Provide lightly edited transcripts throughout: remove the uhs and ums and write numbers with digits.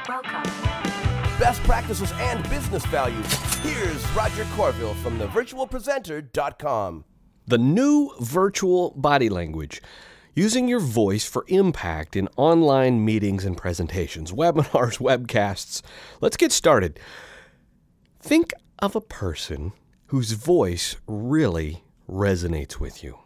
Welcome. Best practices and business values. Here's Roger Corville from thevirtualpresenter.com. The new virtual body language. Using your voice for impact in online meetings and presentations, webinars, webcasts. Let's get started. Think of a person whose voice really resonates with you.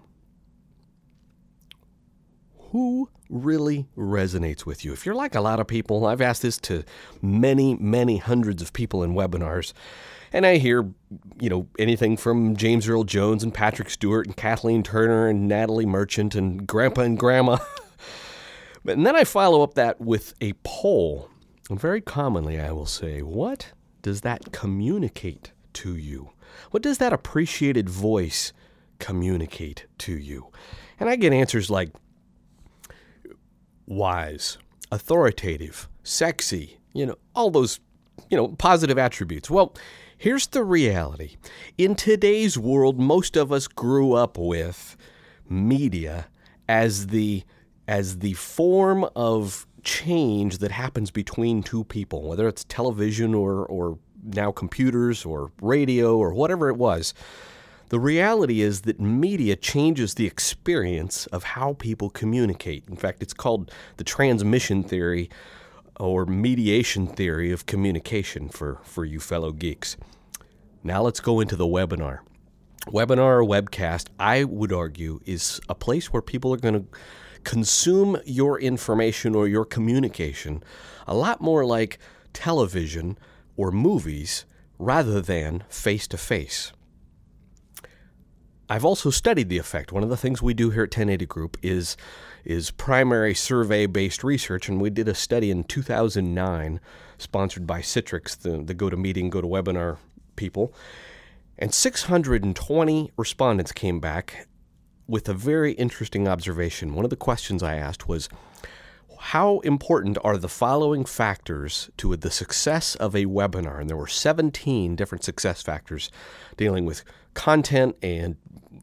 Who really resonates with you? If you're like a lot of people, I've asked this to many hundreds of people in webinars, and I hear, anything from James Earl Jones and Patrick Stewart and Kathleen Turner and Natalie Merchant and Grandpa and Grandma. And then I follow up that with a poll. And very commonly I will say, what does that communicate to you? What does that appreciated voice communicate to you? And I get answers like wise, authoritative, sexy, all those, positive attributes. Well, here's the reality. In today's world, most of us grew up with media as the form of change that happens between two people, whether it's television or now computers or radio or whatever it was. The reality is that media changes the experience of how people communicate. In fact, it's called the transmission theory or mediation theory of communication for you fellow geeks. Now let's go into the webinar. Webinar or webcast, I would argue, is a place where people are going to consume your information or your communication a lot more like television or movies rather than face-to-face. I've also studied the effect. One of the things we do here at 1080 Group is primary survey-based research, and we did a study in 2009 sponsored by Citrix, the GoToMeeting, GoToWebinar people, and 620 respondents came back with a very interesting observation. One of the questions I asked was, how important are the following factors to the success of a webinar? And there were 17 different success factors dealing with content and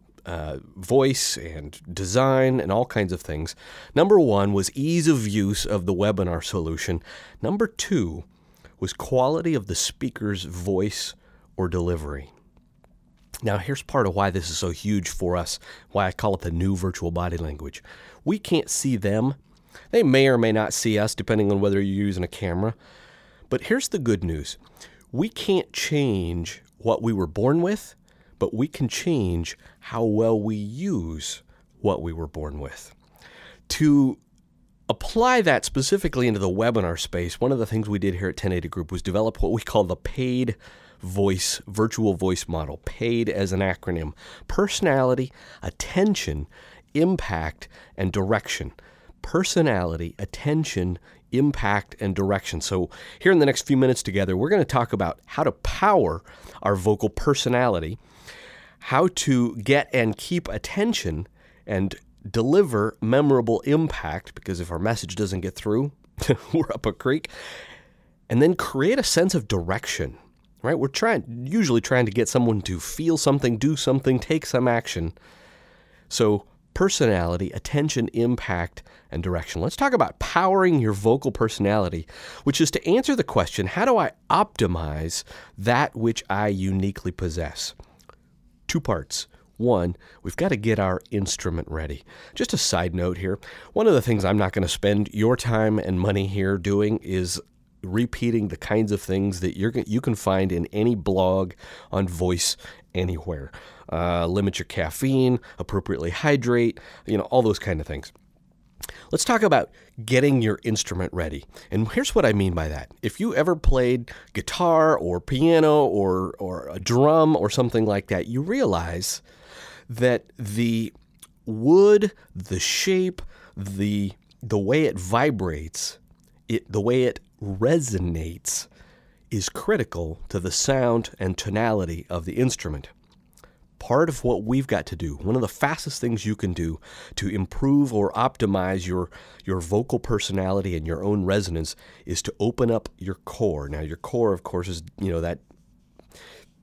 voice and design and all kinds of things. Number one was ease of use of the webinar solution. Number two was quality of the speaker's voice or delivery. Now, here's part of why this is so huge for us, why I call it the new virtual body language. We can't see them. They may or may not see us, depending on whether you're using a camera. But here's the good news. We can't change what we were born with, but we can change how well we use what we were born with. To apply that specifically into the webinar space, one of the things we did here at 1080 Group was develop what we call the PAID voice, virtual voice model. PAID as an acronym. Personality, attention, impact, and direction. Personality, attention, impact, and direction. So here in the next few minutes together, we're going to talk about how to power our vocal personality, how to get and keep attention and deliver memorable impact, because if our message doesn't get through, we're up a creek, and then create a sense of direction, right? We're usually trying to get someone to feel something, do something, take some action. So personality, attention, impact, and direction. Let's talk about powering your vocal personality, which is to answer the question, how do I optimize that which I uniquely possess? Two parts. One, we've got to get our instrument ready. Just a side note here. One of the things I'm not going to spend your time and money here doing is repeating the kinds of things that you can find in any blog on voice anywhere. Limit your caffeine, appropriately hydrate, all those kind of things. Let's talk about getting your instrument ready. And here's what I mean by that. If you ever played guitar or piano or a drum or something like that, you realize that the wood, the shape, the way it vibrates, the way it resonates is critical to the sound and tonality of the instrument. Part of what we've got to do, one of the fastest things you can do to improve or optimize your vocal personality and your own resonance is to open up your core. Now, your core, of course, is,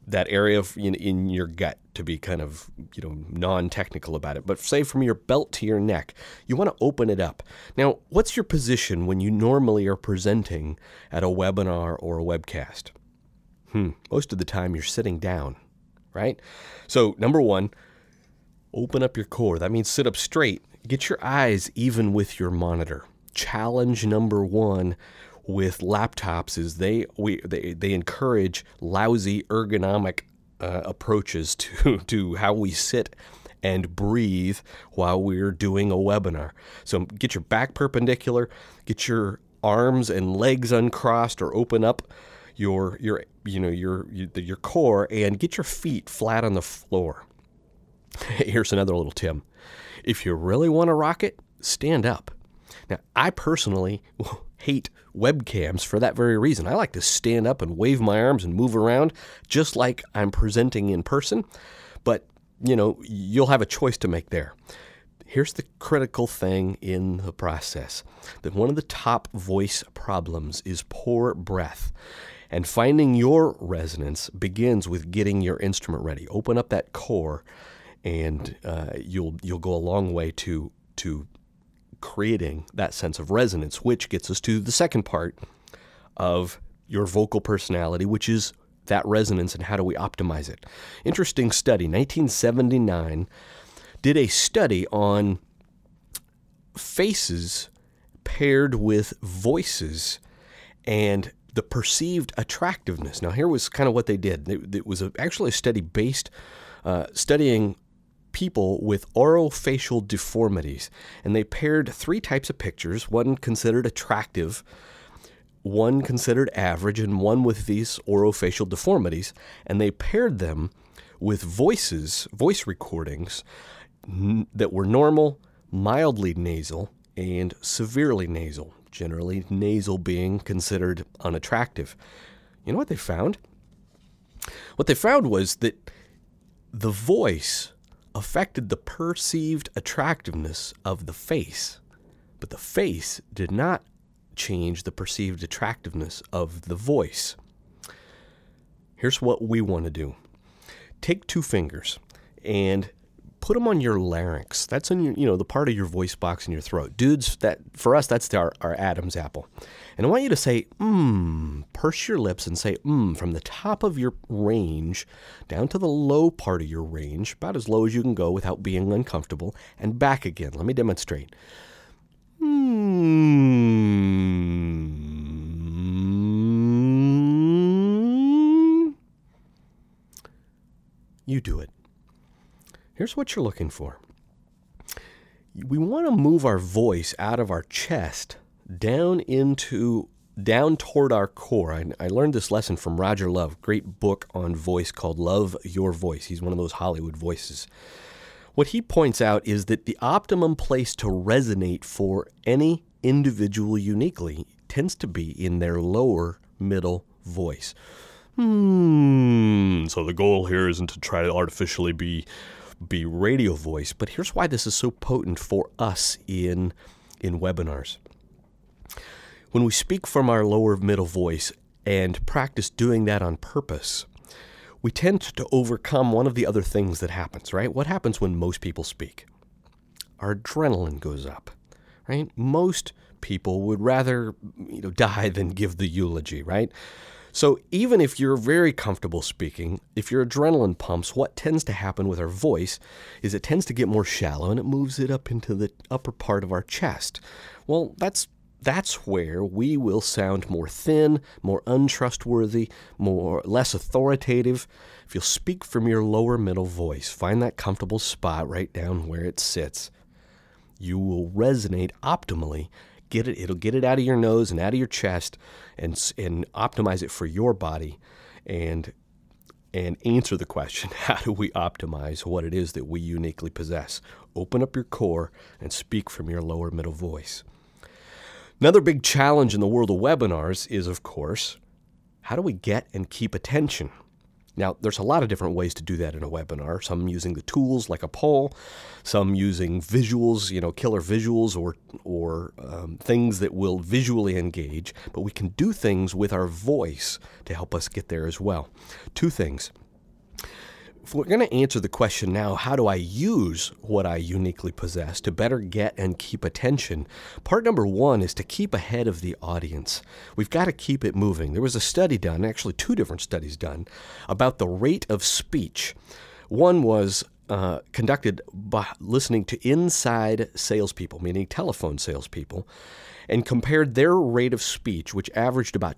that area of in your gut, to be kind of non-technical about it, but say from your belt to your neck, you want to open it up. Now, what's your position when you normally are presenting at a webinar or a webcast? Most of the time you're sitting down, right? So number one, open up your core. That means sit up straight. Get your eyes even with your monitor. Challenge number one with laptops is they encourage lousy ergonomic approaches to how we sit and breathe while we're doing a webinar. So get your back perpendicular, get your arms and legs uncrossed or open up your core, and get your feet flat on the floor. Here's another little tip. If you really want to rock it, stand up. Now, I personally hate webcams for that very reason. I like to stand up and wave my arms and move around just like I'm presenting in person, but you'll have a choice to make there. Here's the critical thing in the process, that one of the top voice problems is poor breath. And finding your resonance begins with getting your instrument ready. Open up that core, and you'll go a long way to creating that sense of resonance, which gets us to the second part of your vocal personality, which is that resonance and how do we optimize it. Interesting study, 1979, did a study on faces paired with voices and the perceived attractiveness. Now, here was kind of what they did. It was actually a study based studying people with orofacial deformities, and they paired three types of pictures, one considered attractive, one considered average, and one with these orofacial deformities, and they paired them with voice recordings that were normal, mildly nasal, and severely nasal, generally nasal being considered unattractive. You know what they found? What they found was that the voice affected the perceived attractiveness of the face, but the face did not change the perceived attractiveness of the voice. Here's what we want to do. Take two fingers and put them on your larynx. That's in your, the part of your voice box in your throat. Dudes, that for us, that's our Adam's apple. And I want you to say, purse your lips and say, from the top of your range down to the low part of your range, about as low as you can go without being uncomfortable, and back again. Let me demonstrate. You do it. Here's what you're looking for. We want to move our voice out of our chest down toward our core. I learned this lesson from Roger Love, great book on voice called Love Your Voice. He's one of those Hollywood voices. What he points out is that the optimum place to resonate for any individual uniquely tends to be in their lower middle voice. So the goal here isn't to try to artificially be radio voice, but here's why this is so potent for us in webinars. When we speak from our lower middle voice and practice doing that on purpose, we tend to overcome one of the other things that happens, right? What happens when most people speak? Our adrenaline goes up, right? Most people would rather die than give the eulogy, right? So even if you're very comfortable speaking, if your adrenaline pumps, what tends to happen with our voice is it tends to get more shallow and it moves it up into the upper part of our chest. Well, that's where we will sound more thin, more untrustworthy, less authoritative. If you'll speak from your lower middle voice, find that comfortable spot right down where it sits, you will resonate optimally. It'll get it out of your nose and out of your chest and optimize it for your body and answer the question, how do we optimize what it is that we uniquely possess? Open up your core and speak from your lower middle voice. Another big challenge in the world of webinars is, of course, how do we get and keep attention? Now, there's a lot of different ways to do that in a webinar. Some using the tools like a poll, some using visuals, killer visuals or things that will visually engage. But we can do things with our voice to help us get there as well. Two things. If we're going to answer the question now, how do I use what I uniquely possess to better get and keep attention? Part number one is to keep ahead of the audience. We've got to keep it moving. There was a study done, actually 2 different studies done, about the rate of speech. One was conducted by listening to inside salespeople, meaning telephone salespeople, and compared their rate of speech, which averaged about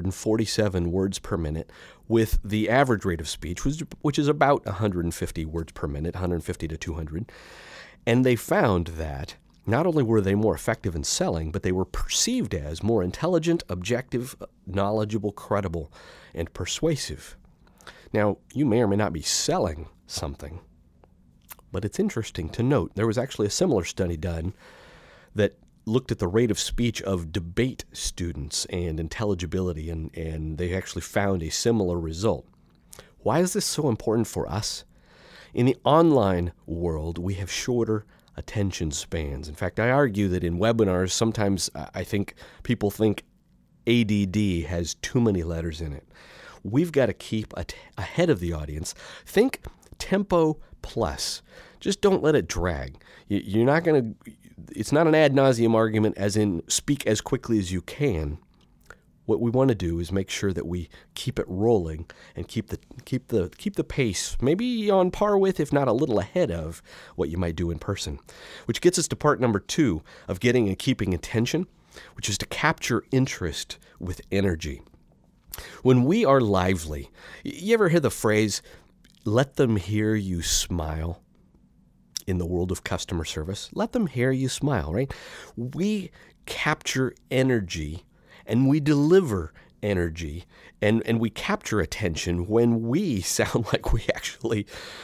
247 words per minute, with the average rate of speech, which is about 150 words per minute, 150 to 200. And they found that not only were they more effective in selling, but they were perceived as more intelligent, objective, knowledgeable, credible, and persuasive. Now, you may or may not be selling something, but it's interesting to note there was actually a similar study done that looked at the rate of speech of debate students and intelligibility, and they actually found a similar result. Why is this so important for us? In the online world, we have shorter attention spans. In fact, I argue that in webinars, sometimes I think people think ADD has too many letters in it. We've got to keep ahead of the audience. Think tempo plus. Just don't let it drag. You're not going to... It's not an ad nauseum argument as in speak as quickly as you can. What we want to do is make sure that we keep it rolling and keep the pace maybe on par with, if not a little ahead of, what you might do in person. Which gets us to part number 2 of getting and keeping attention, which is to capture interest with energy. When we are lively, you ever hear the phrase, let them hear you smile? In the world of customer service, let them hear you smile, right? We capture energy and we deliver energy and we capture attention when we sound like we actually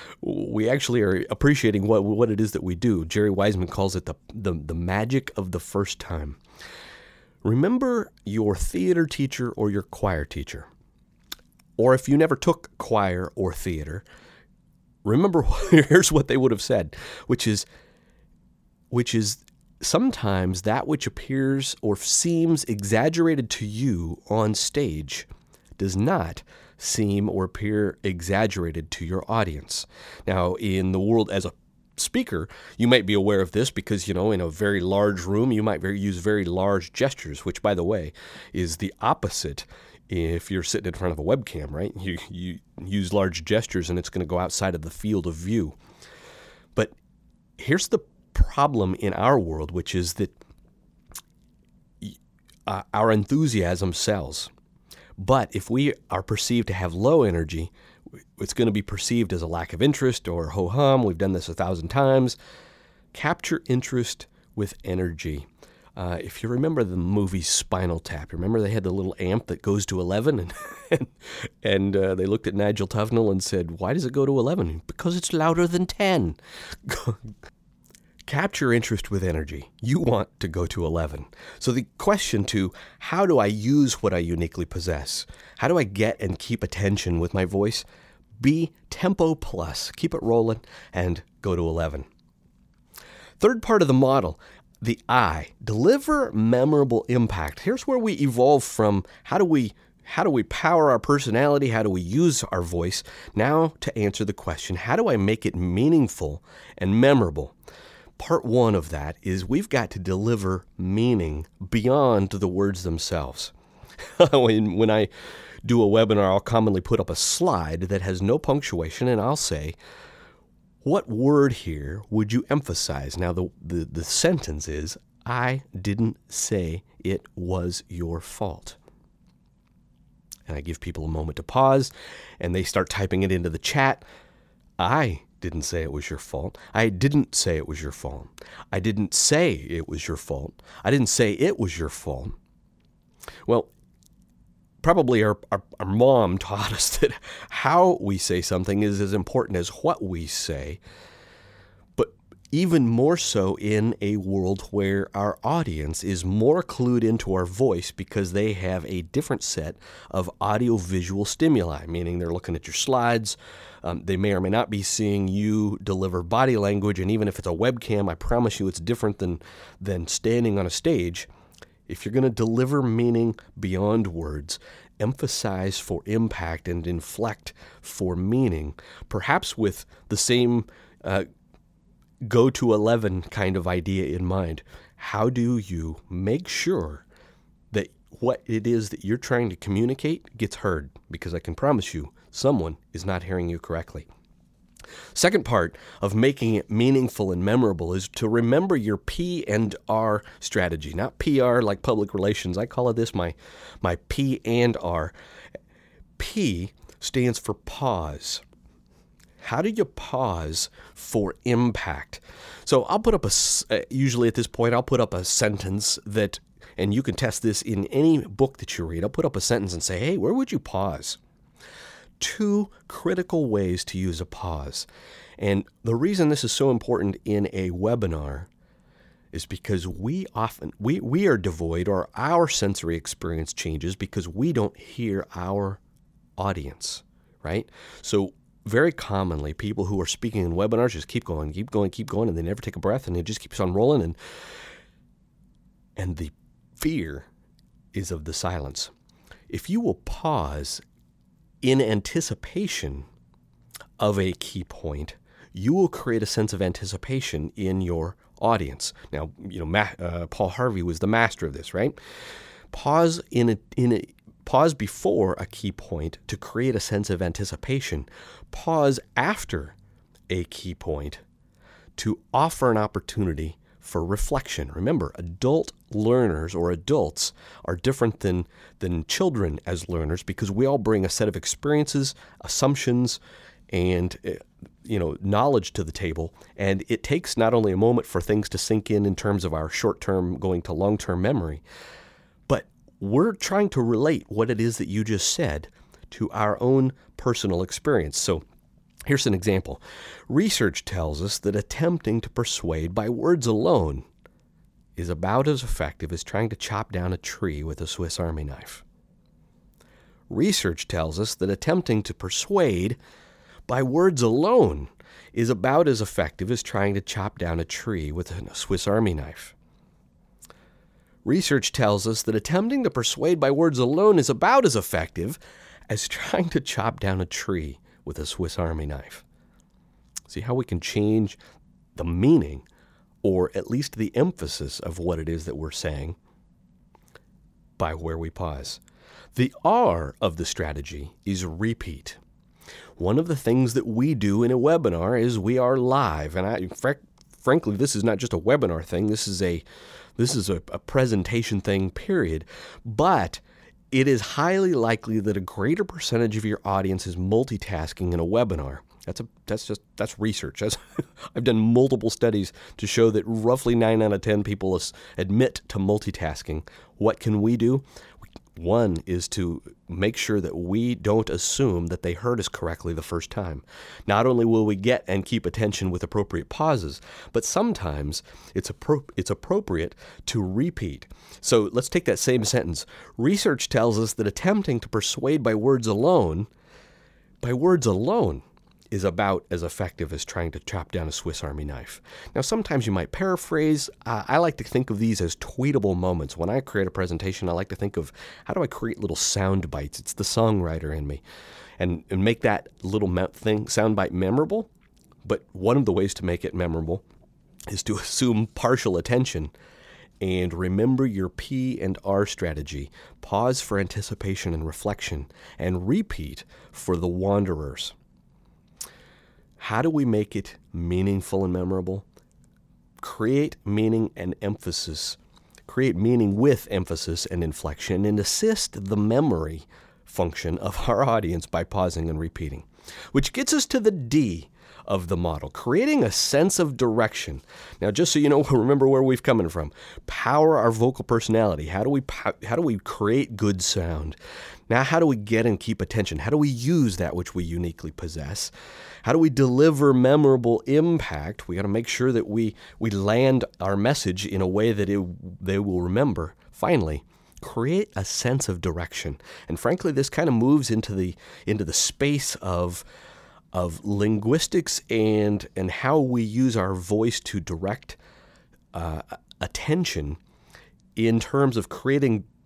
are appreciating what it is that we do. Jerry Wiseman calls it the magic of the first time. Remember your theater teacher or your choir teacher, or if you never took choir or theater, remember, here's what they would have said, which is sometimes that which appears or seems exaggerated to you on stage does not seem or appear exaggerated to your audience. Now, in the world as a speaker, you might be aware of this because, in a very large room, you might use very large gestures, which, by the way, is the opposite if you're sitting in front of a webcam, right? You use large gestures and it's going to go outside of the field of view. But here's the problem in our world, which is that our enthusiasm sells. But if we are perceived to have low energy, it's going to be perceived as a lack of interest or ho-hum. We've done this 1,000 times. Capture interest with energy. If you remember the movie Spinal Tap, remember they had the little amp that goes to 11, and they looked at Nigel Tufnell and said, "Why does it go to 11?" "Because it's louder than 10." Capture interest with energy. You want to go to 11. So the question to how do I use what I uniquely possess? How do I get and keep attention with my voice? Be tempo plus. Keep it rolling and go to 11. Third part of the model. The I, deliver memorable impact. Here's where we evolve from how do we power our personality, how do we use our voice, now to answer the question, how do I make it meaningful and memorable? Part 1 of that is we've got to deliver meaning beyond the words themselves. When I do a webinar, I'll commonly put up a slide that has no punctuation, and I'll say, what word here would you emphasize? Now, the sentence is, I didn't say it was your fault. And I give people a moment to pause, and they start typing it into the chat. I didn't say it was your fault. I didn't say it was your fault. I didn't say it was your fault. I didn't say it was your fault. Well, probably our mom taught us that how we say something is as important as what we say, but even more so in a world where our audience is more clued into our voice because they have a different set of audio-visual stimuli, meaning they're looking at your slides. They may or may not be seeing you deliver body language, and even if it's a webcam, I promise you it's different than standing on a stage. If you're going to deliver meaning beyond words, emphasize for impact and inflect for meaning, perhaps with the same go to 11 kind of idea in mind. How do you make sure that what it is that you're trying to communicate gets heard? Because I can promise you, someone is not hearing you correctly. Second part of making it meaningful and memorable is to remember your P and R strategy. Not PR like public relations. I call this my P and R. P stands for pause. How do you pause for impact? So I'll put up usually at this point, I'll put up a sentence that, and you can test this in any book that you read. I'll put up a sentence and say, hey, where would you pause? 2 critical ways to use a pause. And the reason this is so important in a webinar is because we are devoid, or our sensory experience changes because we don't hear our audience, right? So very commonly, people who are speaking in webinars just keep going, and they never take a breath, and it just keeps on rolling. And the fear is of the silence. If you will pause in anticipation of a key point, you will create a sense of anticipation in your audience. Now, Paul Harvey was the master of this, right? Pause pause before a key point to create a sense of anticipation. Pause after a key point to offer an opportunity for reflection. Remember, adult learners or adults are different than children as learners because we all bring a set of experiences, assumptions, and knowledge to the table. And it takes not only a moment for things to sink in terms of our short-term going to long-term memory, but we're trying to relate what it is that you just said to our own personal experience. So here's an example. Research tells us that attempting to persuade by words alone is about as effective as trying to chop down a tree with a Swiss Army knife. Research tells us that attempting to persuade by words alone is about as effective as trying to chop down a tree with a Swiss Army knife. Research tells us that attempting to persuade by words alone is about as effective as trying to chop down a tree with a Swiss Army knife. See how we can change the meaning, or at least the emphasis of what it is that we're saying, by where we pause. The R of the strategy is repeat. One of the things that we do in a webinar is we are live, and frankly, this is not just a webinar thing. This is a presentation thing, period. But it is highly likely that a greater percentage of your audience is multitasking in a webinar. That's research. I've done multiple studies to show that roughly 9 out of 10 people admit to multitasking. What can we do? One is to make sure that we don't assume that they heard us correctly the first time. Not only will we get and keep attention with appropriate pauses, but sometimes it's appropriate to repeat. So let's take that same sentence. Research tells us that attempting to persuade by words alone is about as effective as trying to chop down a Swiss Army knife. Now, sometimes you might paraphrase. I like to think of these as tweetable moments. When I create a presentation, I like to think of how do I create little sound bites. It's the songwriter in me. And make that little sound bite memorable. But one of the ways to make it memorable is to assume partial attention and remember your P and R strategy. Pause for anticipation and reflection, and repeat for the wanderers. How do we make it meaningful and memorable? Create meaning and emphasis. Create meaning with emphasis and inflection, and assist the memory function of our audience by pausing and repeating. Which gets us to the D of the model, creating a sense of direction. Now, just so you know, remember where we've come from. Power our vocal personality. How do we create good sound? Now, how do we get and keep attention? How do we use that which we uniquely possess? How do we deliver memorable impact? We got to make sure that we land our message in a way that they will remember. Finally, create a sense of direction. And frankly, this kind of moves into the space of linguistics and how we use our voice to direct attention in terms of creating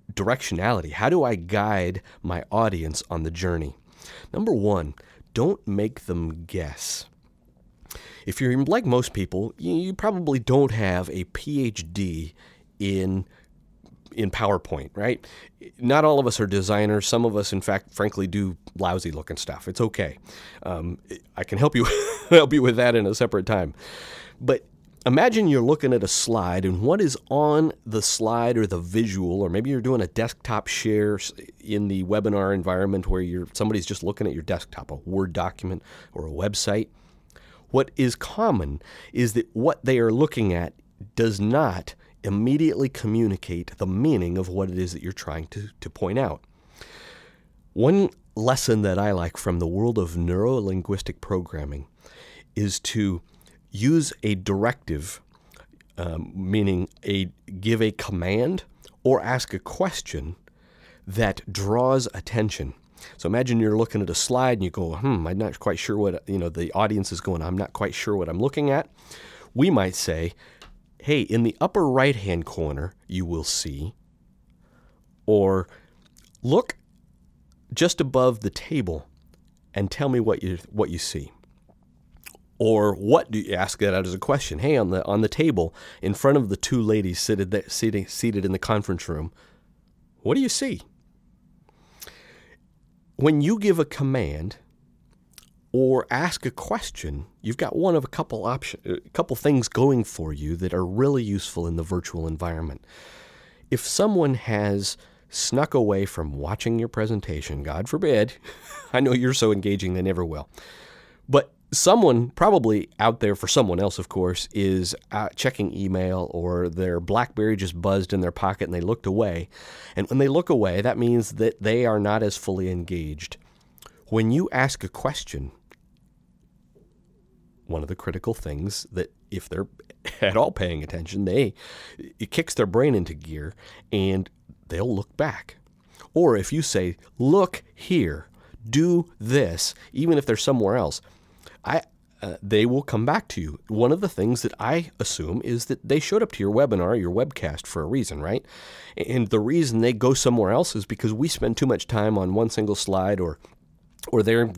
directionality. How do I guide my audience on the journey? Number one, don't make them guess. If you're like most people, you probably don't have a PhD in PowerPoint, right? Not all of us are designers. Some of us, in fact, frankly, do lousy looking stuff. It's okay. I can help you with that in a separate time. But imagine you're looking at a slide, and what is on the slide or the visual, or maybe you're doing a desktop share in the webinar environment where somebody's just looking at your desktop, a Word document or a website. What is common is that what they are looking at does not immediately communicate the meaning of what it is that you're trying to point out. One lesson that I like from the world of neuro-linguistic programming is to use a directive, meaning give a command or ask a question that draws attention. So imagine you're looking at a slide and you go, I'm not quite sure what, the audience is going, I'm not quite sure what I'm looking at. We might say, hey, in the upper right-hand corner, you will see, or look just above the table and tell me what you see. Or what do you ask that out as a question? Hey, on the table in front of the two ladies seated in the conference room, what do you see? When you give a command or ask a question, you've got one of a couple things going for you that are really useful in the virtual environment. If someone has snuck away from watching your presentation, God forbid, I know you're so engaging they never will, but someone probably out there, for someone else, of course, is checking email, or their BlackBerry just buzzed in their pocket and they looked away. And when they look away, that means that they are not as fully engaged. When you ask a question, one of the critical things that if they're at all paying attention, it kicks their brain into gear and they'll look back. Or if you say, look here, do this, even if they're somewhere else, they will come back to you. One of the things that I assume is that they showed up to your webinar, your webcast, for a reason, right? And the reason they go somewhere else is because we spend too much time on one single slide, or they're,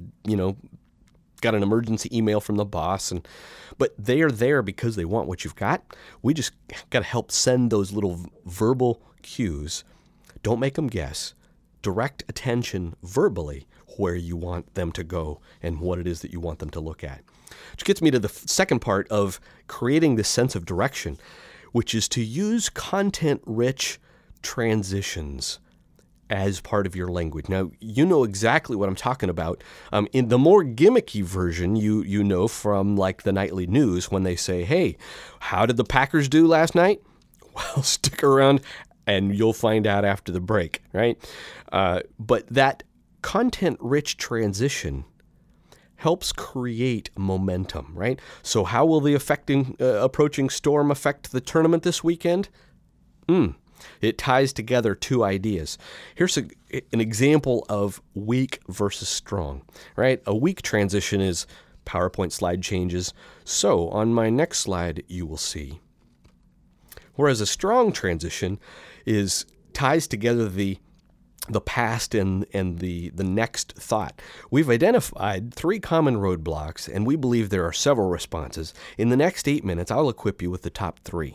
got an emergency email from the boss, but they are there because they want what you've got. We just got to help send those little verbal cues. Don't make them guess. Direct attention verbally where you want them to go and what it is that you want them to look at. Which gets me to the second part of creating this sense of direction, which is to use content-rich transitions as part of your language. Now, you know exactly what I'm talking about. In the more gimmicky version, you know from like the nightly news when they say, hey, how did the Packers do last night? Well, stick around and you'll find out after the break, right? But that content-rich transition helps create momentum, right? So how will the approaching storm affect the tournament this weekend? It ties together two ideas. Here's an example of weak versus strong, right? A weak transition is PowerPoint slide changes. So on my next slide, you will see. Whereas a strong transition ties together the past and the next thought. We've identified 3 common roadblocks, and we believe there are several responses. In the next 8 minutes, I'll equip you with the top 3.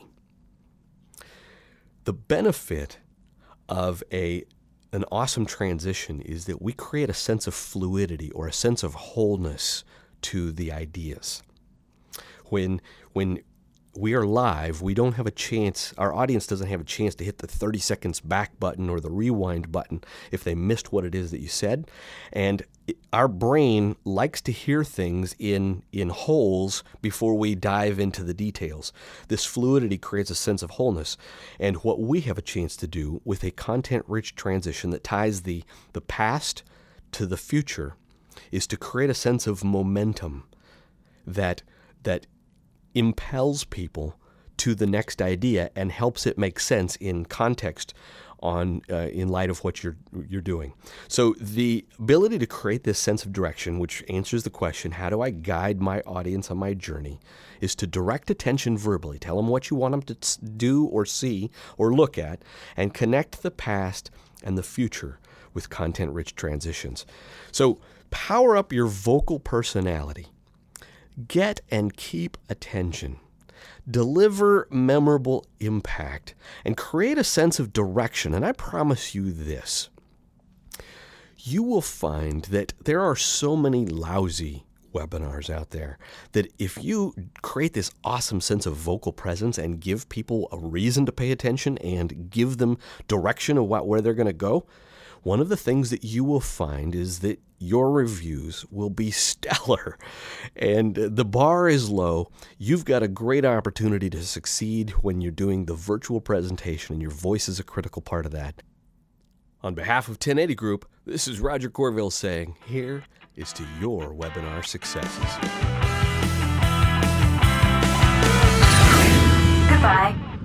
The benefit of an awesome transition is that we create a sense of fluidity or a sense of wholeness to the ideas. When we are live, we don't have a chance, our audience doesn't have a chance to hit the 30 seconds back button or the rewind button if they missed what it is that you said. And our brain likes to hear things in wholes before we dive into the details. This fluidity creates a sense of wholeness. And what we have a chance to do with a content-rich transition that ties the past to the future is to create a sense of momentum that impels people to the next idea and helps it make sense in context in light of what you're doing. So the ability to create this sense of direction, which answers the question, how do I guide my audience on my journey, is to direct attention verbally. Tell them what you want them to do or see or look at, and connect the past and the future with content-rich transitions. So power up your vocal personality. Get and keep attention. Deliver memorable impact and create a sense of direction. And I promise you this, you will find that there are so many lousy webinars out there that if you create this awesome sense of vocal presence and give people a reason to pay attention and give them direction of where they're going to go, one of the things that you will find is that your reviews will be stellar. And the bar is low. You've got a great opportunity to succeed when you're doing the virtual presentation, and your voice is a critical part of that. On behalf of 1080 Group, this is Roger Corville saying, here is to your webinar successes. Goodbye.